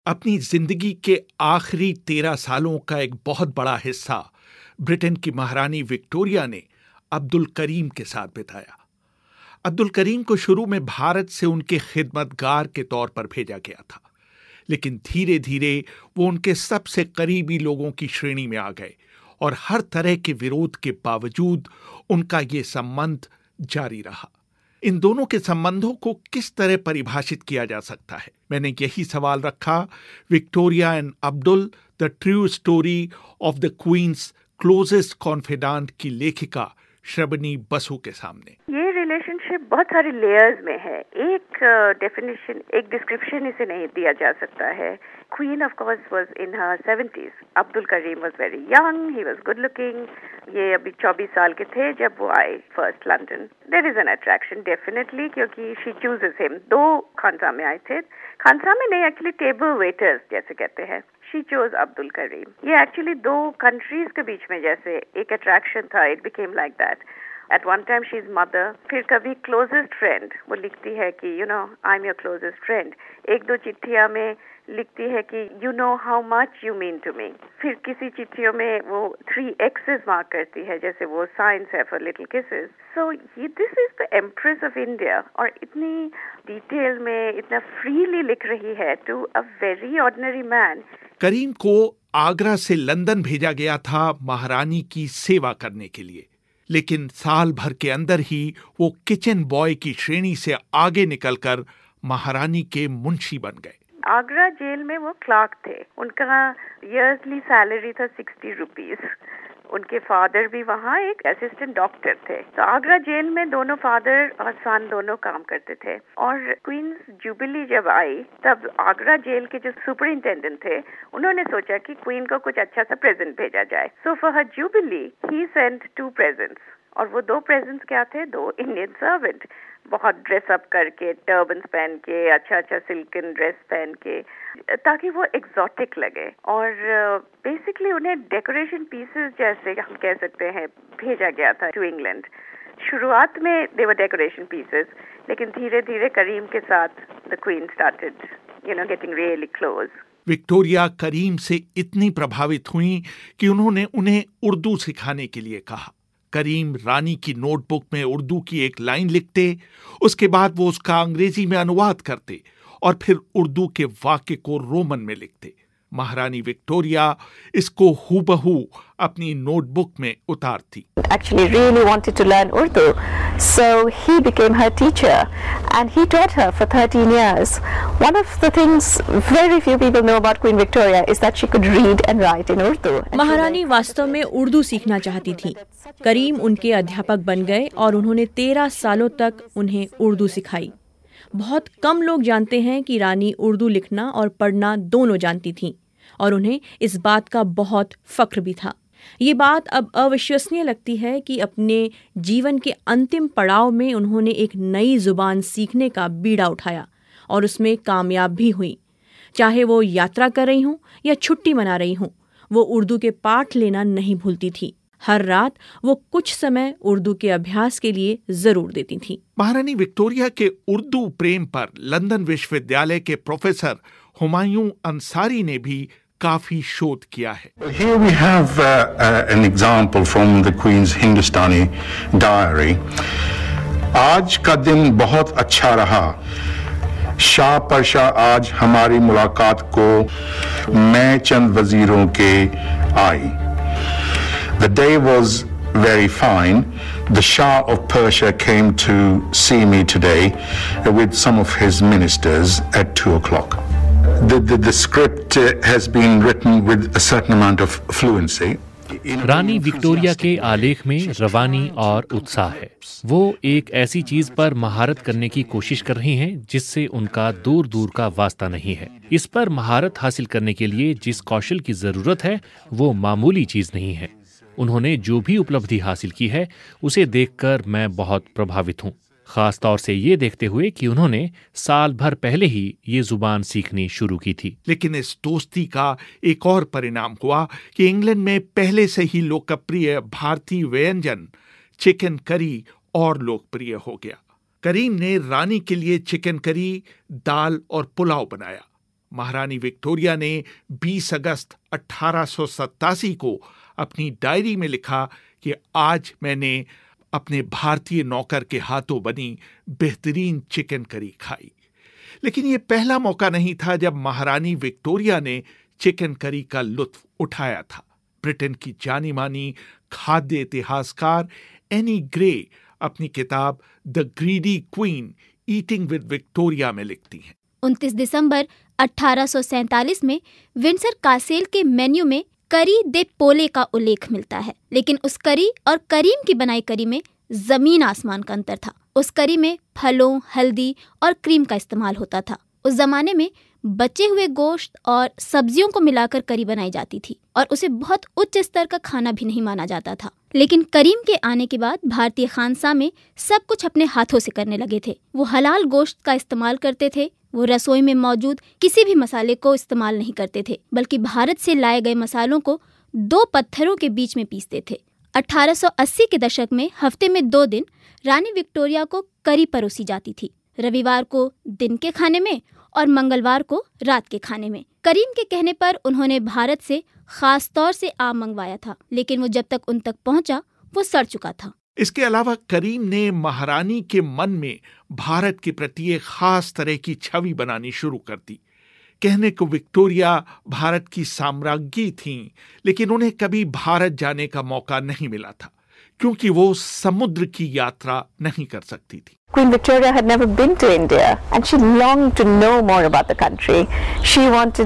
अपनी जिंदगी के आखिरी 13 सालों का एक बहुत बड़ा हिस्सा ब्रिटेन की महारानी विक्टोरिया ने अब्दुल करीम के साथ बिताया। अब्दुल करीम को शुरू में भारत से उनके खिदमतगार के तौर पर भेजा गया था, लेकिन धीरे धीरे वो उनके सबसे करीबी लोगों की श्रेणी में आ गए और हर तरह के विरोध के बावजूद उनका ये संबंध जारी रहा। इन दोनों के संबंधों को किस तरह परिभाषित किया जा सकता है, मैंने यही सवाल रखा Victoria and Abdul the true story of the queen's closest confident की लेखिका श्रवणी बसु के सामने। ये रिलेशनशिप बहुत सारे लेयर्स में है। एक डेफिनेशन, एक डिस्क्रिप्शन इसे नहीं दिया जा सकता है। Queen of course was in her 70s। Abdul Karim was very young, he was good looking. ये अभी 24 साल के थे जब वो आए first London. There is an attraction definitely, क्योंकि शी चूजेस हिम। 2 खानसा में आए थे, खानसा में नहीं, एक्चुअली टेबल वेटर्स जैसे कहते हैं। She chose Abdul Karim. ये एक्चुअली 2 कंट्रीज के बीच में जैसे एक अट्रैक्शन था, it became like that. At one time she is mother, फिर कभी क्लोजेस्ट फ्रेंड। वो लिखती है कि I am your closest friend. 1-2 चिट्ठियां में लिखती है कि you know how much you mean to me. फिर किसी चिट्ठियों में वो 3 X's मार्क करती है, जैसे वो साइंस है for little kisses. So this is the empress of India, और इतनी डिटेल में इतना फ्रीली लिख रही है to a very ordinary man. Karim को आगरा से लंदन भेजा गया था महारानी की सेवा करने के लिए, लेकिन साल भर के अंदर ही वो किचन बॉय की श्रेणी से आगे निकलकर महारानी के मुंशी बन गए। आगरा जेल में वो क्लर्क थे। उनका ईयरली सैलरी था 60 रुपीज। उनके फादर भी वहाँ एक असिस्टेंट डॉक्टर थे। तो आगरा जेल में दोनों फादर और सन दोनों काम करते थे। और क्वींस जुबिली जब आई तब आगरा जेल के जो सुपरिंटेंडेंट थे उन्होंने सोचा कि क्वीन को कुछ अच्छा सा प्रेजेंट भेजा जाए। So for her jubilee he sent 2 presents. और वो 2 प्रेजेंट्स क्या थे? 2 इंडियन सर्वेंट, बहुत ड्रेसअप करके, टर्बन्स पहन के, अच्छा सिल्कन ड्रेस पहन के, ताकि वो एक्सोटिक लगे। और बेसिकली उन्हें डेकोरेशन पीसेस जैसे हम कह सकते हैं भेजा गया था टू इंग्लैंड। शुरुआत में दे वर डेकोरेशन पीसेस, लेकिन धीरे धीरे करीम के साथ the queen started getting really close. Victoria Karim से इतनी प्रभावित हुई कि उन्होंने उन्हें उर्दू सिखाने के लिए कहा। करीम रानी की नोटबुक में उर्दू की एक लाइन लिखते, उसके बाद वो उसका अंग्रेजी में अनुवाद करते और फिर उर्दू के वाक्य को रोमन में लिखते। महारानी विक्टोरिया इसको हूबहू अपनी नोटबुक में उतारती। Actually really wanted to learn Urdu, so he became her teacher and he taught her for 13 years. One of the things very few people know about Queen Victoria is that she could read and write in Urdu. महारानी वास्तव में उर्दू सीखना चाहती थी। करीम उनके अध्यापक बन गए और उन्होंने 13 सालों तक उन्हें उर्दू सिखाई। बहुत कम लोग जानते हैं कि रानी उर्दू लिखना और पढ़ना दोनों जानती थीं और उन्हें इस बात का बहुत फख्र भी था। ये बात अब अविश्वसनीय लगती है कि अपने जीवन के अंतिम पड़ाव में उन्होंने एक नई जुबान सीखने का बीड़ा उठाया और उसमें कामयाब भी हुई। चाहे वो यात्रा कर रही हूँ या छुट्टी मना रही हूँ, वो उर्दू के पाठ लेना नहीं भूलती थी। हर रात वो कुछ समय उर्दू के अभ्यास के लिए जरूर देती थी। महारानी विक्टोरिया के उर्दू प्रेम पर लंदन विश्वविद्यालय के प्रोफेसर हुमायूं अंसारी ने भी काफी शोध किया है। Here we have an example from the Queen's Hindustani diary. आज का दिन बहुत अच्छा रहा। शाह परशाह आज हमारी मुलाकात को मैं चंद वजीरों के आई। The day was very fine. The Shah of Persia came to see me today with some of his ministers at 2 o'clock. The script has been written with a certain amount of fluency. रानी Victoria के आलेख में रवानी और उत्साह है। वो एक ऐसी चीज पर महारत करने की कोशिश कर रही हैं जिससे उनका दूर दूर का वास्ता नहीं है। इस पर महारत हासिल करने के लिए जिस कौशल की जरूरत है वो मामूली चीज नहीं है। उन्होंने जो भी उपलब्धि हासिल की है उसे देखकर मैं बहुत प्रभावित हूँ, खास तौर से ये देखते हुए कि उन्होंने साल भर पहले ही ये जुबान सीखनी शुरू की थी। लेकिन इस दोस्ती का एक और परिणाम हुआ कि इंग्लैंड में पहले से ही लोकप्रिय भारतीय व्यंजन चिकन करी और लोकप्रिय हो गया। करीम ने रानी के लिए चिकन करी, दाल और पुलाव बनाया। महारानी विक्टोरिया ने 20 अगस्त 1887 को अपनी डायरी में लिखा कि आज मैंने अपने भारतीय नौकर के हाथों बनी बेहतरीन चिकन करी खाई। लेकिन यह पहला मौका नहीं था जब महारानी विक्टोरिया ने चिकन करी का लुत्फ उठाया था। ब्रिटेन की जानी मानी खाद्य इतिहासकार एनी ग्रे अपनी किताब the greedy queen eating with Victoria में लिखती हैं, 29 दिसंबर 1847 में विंडसर कासेल के मेन्यू में करी दे पोले का उल्लेख मिलता है, लेकिन उस करी और करीम की बनाई करी में जमीन आसमान का अंतर था। उस करी में फलों, हल्दी और क्रीम का इस्तेमाल होता था। उस जमाने में बचे हुए गोश्त और सब्जियों को मिलाकर करी बनाई जाती थी और उसे बहुत उच्च स्तर का खाना भी नहीं माना जाता था। लेकिन करीम के आने के बाद भारतीय खानसा में सब कुछ अपने हाथों से करने लगे थे। वो हलाल गोश्त का इस्तेमाल करते थे। वो रसोई में मौजूद किसी भी मसाले को इस्तेमाल नहीं करते थे, बल्कि भारत से लाए गए मसालों को 2 पत्थरों के बीच में पीसते थे। 1880 के दशक में हफ्ते में 2 दिन रानी विक्टोरिया को करी परोसी जाती थी, रविवार को दिन के खाने में और मंगलवार को रात के खाने में। करीम के कहने पर उन्होंने भारत से खास तौर से आम मंगवाया था, लेकिन वो जब तक उन तक पहुंचा वो सड़ चुका था। इसके अलावा करीम ने महारानी के मन में भारत के प्रति एक खास तरह की छवि बनानी शुरू कर दी। कहने को विक्टोरिया भारत की साम्राज्ञी थीं, लेकिन उन्हें कभी भारत जाने का मौका नहीं मिला था क्योंकि वो समुद्र की यात्रा नहीं कर सकती थी। Queen Victoria had never been to India and she longed to know more about the country. She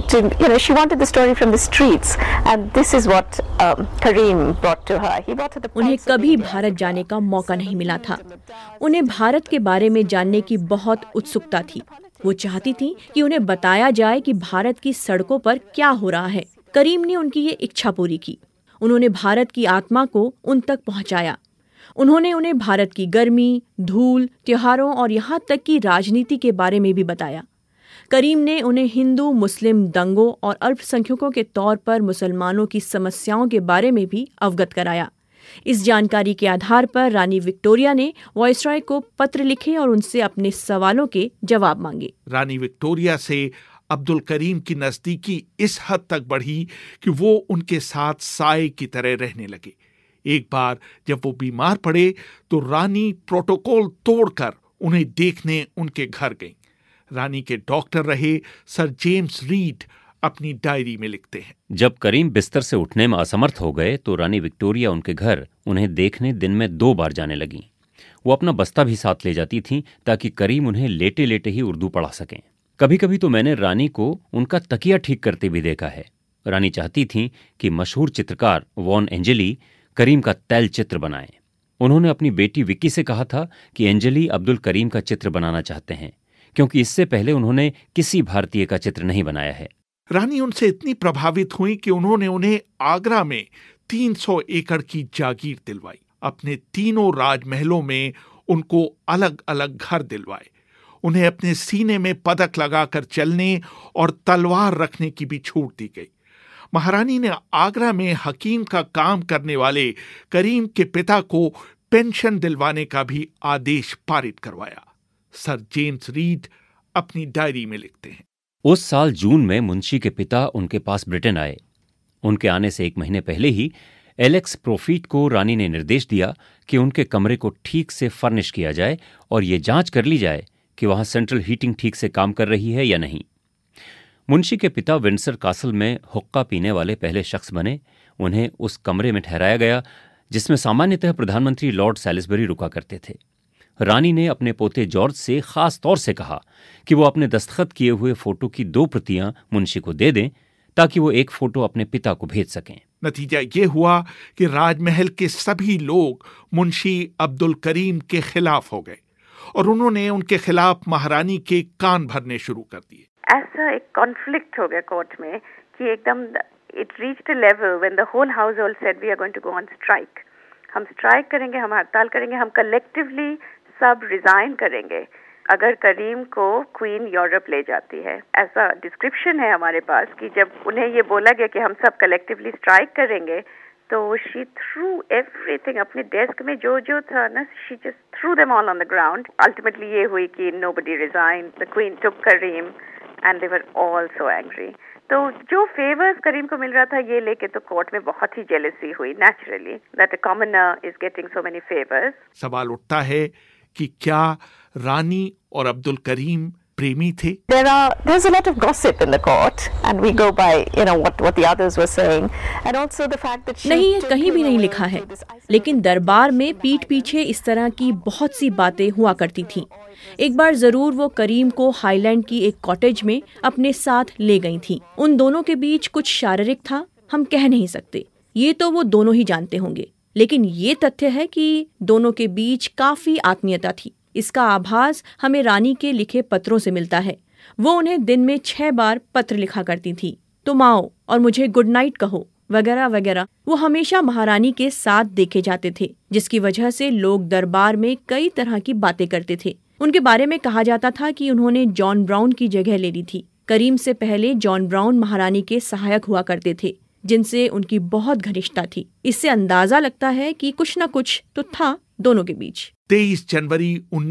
wanted the story from the streets and this is what Karim brought to her. He brought her the उन्हें कभी भारत जाने का मौका नहीं मिला था। उन्हें भारत के बारे में जानने की बहुत उत्सुकता थी। वो चाहती थी कि उन्हें बताया जाए कि भारत की सड़कों पर क्या हो रहा है। करीम ने उनकी ये इच्छा पूरी की। उन्होंने भारत की आत्मा को उन तक पहुंचाया। उन्होंने उन्हें भारत की गर्मी, धूल, त्योहारों और यहाँ तक कि राजनीति के बारे में भी बताया। करीम ने उन्हें हिंदू मुस्लिम दंगों और अल्पसंख्यकों के तौर पर मुसलमानों की समस्याओं के बारे में भी अवगत कराया। इस जानकारी के आधार पर रानी विक्टोरिया ने वायसराय को पत्र लिखे और उनसे अपने सवालों के जवाब मांगे। रानी विक्टोरिया से अब्दुल करीम की नजदीकी इस हद तक बढ़ी कि वो उनके साथ साए की तरह रहने लगे। एक बार जब वो बीमार पड़े तो रानी प्रोटोकॉल तोड़कर उन्हें देखने उनके घर गईं। रानी के डॉक्टर रहे सर जेम्स रीड अपनी डायरी में लिखते हैं, जब करीम बिस्तर से उठने में असमर्थ हो गए तो रानी विक्टोरिया उनके घर उन्हें देखने दिन में 2 बार जाने लगीं। वो अपना बस्ता भी साथ ले जाती थीं ताकि करीम उन्हें लेटे लेटे ही उर्दू पढ़ा सकें। कभी कभी तो मैंने रानी को उनका तकिया ठीक करते भी देखा है। रानी चाहती थीं कि मशहूर चित्रकार वॉन एंजेली करीम का तैल चित्र बनाएं। उन्होंने अपनी बेटी विक्की से कहा था कि एंजेली अब्दुल करीम का चित्र बनाना चाहते हैं, क्योंकि इससे पहले उन्होंने किसी भारतीय का चित्र नहीं बनाया है। रानी उनसे इतनी प्रभावित हुई कि उन्होंने उन्हें आगरा में 300 एकड़ की जागीर दिलवाई। अपने तीनों राजमहलों में उनको अलग अलग घर दिलवाए। उन्हें अपने सीने में पदक लगाकर चलने और तलवार रखने की भी छूट दी गई। महारानी ने आगरा में हकीम का काम करने वाले करीम के पिता को पेंशन दिलवाने का भी आदेश पारित करवाया। सर जेम्स रीड अपनी डायरी में लिखते हैं, उस साल जून में मुंशी के पिता उनके पास ब्रिटेन आए। उनके आने से 1 महीने पहले ही एलेक्स प्रोफीट को रानी ने निर्देश दिया कि उनके कमरे को ठीक से फर्निश किया जाए और ये जांच कर ली जाए कि वहां सेंट्रल हीटिंग ठीक से काम कर रही है या नहीं। मुंशी के पिता विंडसर कासल में हुक्का पीने वाले पहले शख्स बने। उन्हें उस कमरे में ठहराया गया जिसमें सामान्यतः प्रधानमंत्री लॉर्ड सैलिसबरी रुका करते थे। रानी ने अपने पोते जॉर्ज से खास तौर से कहा कि वो अपने दस्तखत किए हुए फोटो की 2 प्रतियां मुंशी को दे दें ताकि वो एक फोटो अपने पिता को भेज सकें। नतीजा ये हुआ कि राजमहल के सभी लोग मुंशी अब्दुल करीम के खिलाफ हो गए और उन्होंने उनके खिलाफ महारानी के कान भरने शुरू कर दिए। ऐसा एक कॉन्फ्लिक्ट हो गया कोर्ट में कि एकदम it reached a level when the whole household said we are going to go on strike. हम स्ट्राइक करेंगे, हम हड़ताल करेंगे, हम कलेक्टिवली सब रिजाइन करेंगे अगर करीम को क्वीन यूरोप ले जाती है। ऐसा डिस्क्रिप्शन है हमारे पास कि जब उन्हें ये बोला गया कि हम सब कलेक्टिवली स्ट्राइक करेंगे तो शी थ्रू एवरीथिंग, अपने डेस्क में जो जो था ना, she just threw them all on the ground. Ultimately ये हुई कि nobody resign, the queen took Karim and they were all so angry. तो जो फेवर्स करीम को मिल रहा था ये लेके तो कोर्ट में बहुत ही जेलसी हुई, naturally, that a commoner is getting so many favours. सवाल उठता है कि क्या रानी और अब्दुल करीम प्रेमी थे? There's a lot of gossip in the court, and we go by, what the others were saying, and also the fact that नहीं, ये कहीं भी नहीं लिखा है, लेकिन दरबार में पीठ पीछे इस तरह की बहुत सी बातें हुआ करती थीं। एक बार जरूर वो करीम को हाईलैंड की एक कॉटेज में अपने साथ ले गई थी। उन दोनों के बीच कुछ शारीरिक था, हम कह नहीं सकते, ये तो वो दोनों ही जानते होंगे, लेकिन ये तथ्य है कि दोनों के बीच काफी आत्मीयता थी। इसका आभास हमें रानी के लिखे पत्रों से मिलता है। वो उन्हें दिन में 6 बार पत्र लिखा करती थी, तुम आओ और मुझे गुड नाइट कहो वगैरह वगैरह। वो हमेशा महारानी के साथ देखे जाते थे, जिसकी वजह से लोग दरबार में कई तरह की बातें करते थे। उनके बारे में कहा जाता था कि उन्होंने जॉन ब्राउन की जगह ले ली थी। करीम से पहले जॉन ब्राउन महारानी के सहायक हुआ करते थे, जिनसे उनकी बहुत घनिष्ठता थी। इससे अंदाजा लगता है कि कुछ न कुछ तो था दोनों के बीच। 23 जनवरी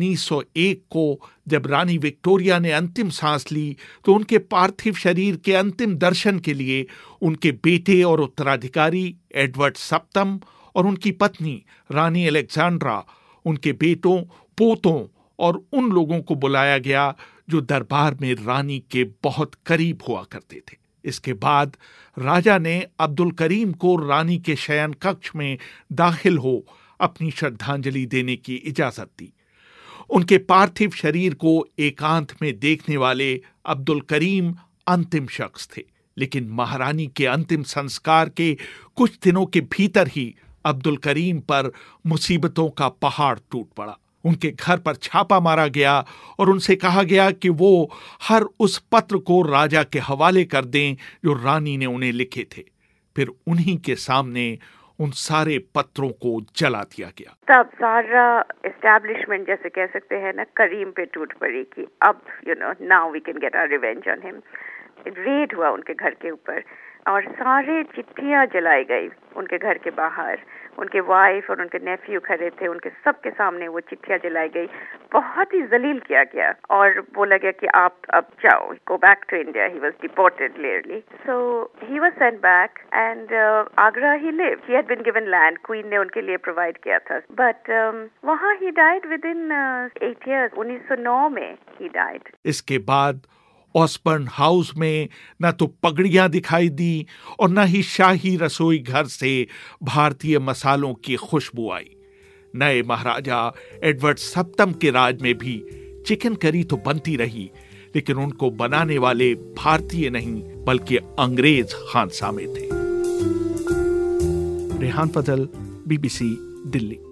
1901 को जब रानी विक्टोरिया ने अंतिम सांस ली तो उनके पार्थिव शरीर के अंतिम दर्शन के लिए उनके बेटे और उत्तराधिकारी एडवर्ड सप्तम और उनकी पत्नी रानी अलेक्जेंड्रा, उनके बेटों, पोतों और उन लोगों को बुलाया गया जो दरबार में रानी के बहुत करीब हुआ करते थे। इसके बाद राजा ने अब्दुल करीम को रानी के शयन कक्ष में दाखिल हो अपनी श्रद्धांजलि देने की इजाजत दी। उनके पार्थिव शरीर को एकांत में देखने वाले अब्दुल करीम अंतिम शख्स थे, लेकिन महारानी के अंतिम संस्कार के कुछ दिनों के भीतर ही अब्दुल करीम पर मुसीबतों का पहाड़ टूट पड़ा। उनके घर पर छापा मारा गया और उनसे कहा गया कि वो हर उस पत्र को राजा के हवाले कर दें जो रानी ने उन्हें लिखे थे। फिर उन्हीं के सामने उन सारे पत्रों को जला दिया गया। तब सारा एस्टैब्लिशमेंट, जैसे कह सकते हैं ना, करीम पे टूट पड़ी कि अब now we can get our revenge on him. Raid हुआ उनके घर के ऊपर और सारे चिट्ठियां जलाई गई उनके घर के बाहर। उनके वाइफ और उनके नेफ्यू खड़े थे, उनके सबके सामने वो चिट्ठियां जलाई गई। बहुत ही जलील किया गया और बोला गया कि आप अब जाओ, go back to India. He was deported लेयरली, so he was sent back and Agra he lived. He had been given land, queen ने उनके लिए प्रोवाइड किया था, बट वहाँ he died within 8 years। 1909 में ही डाइड। इसके बाद ऑसबर्न हाउस में न तो पगड़ियां दिखाई दी और न ही शाही रसोई घर से भारतीय मसालों की खुशबू आई। नए महाराजा एडवर्ड सप्तम के राज में भी चिकन करी तो बनती रही, लेकिन उनको बनाने वाले भारतीय नहीं बल्कि अंग्रेज खानसामे थे। रेहान फजल, BBC, दिल्ली।